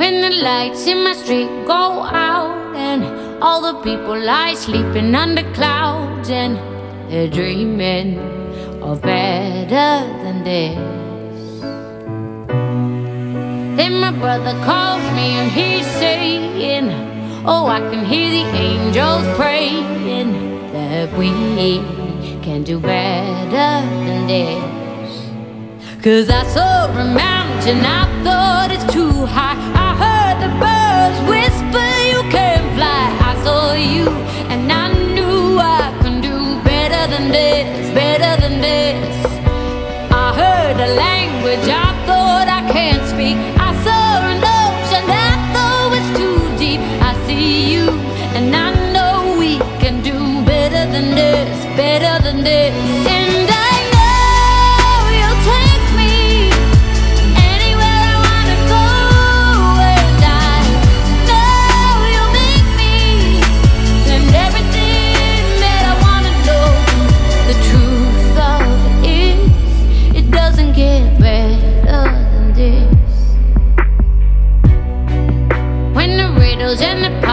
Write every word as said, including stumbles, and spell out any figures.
When the lights in my street go out and all the people lie sleeping under clouds and they're dreaming of better than this. Then my brother calls me and he's saying, oh, I can hear the angels praying that we can do better than this. 'Cause I saw a mountain, I thought it's too high. I heard the birds whisper you can't fly. I saw you and I knew I can do better than this, better than this. I heard a language I thought I can't speak. I saw an ocean I thought was too deep. I see you and I know we can do better than this, better than this. And I know you'll take me anywhere I wanna go, and I know you'll make me and everything that I wanna know. The truth of it is, it doesn't get better than this. When the riddles and the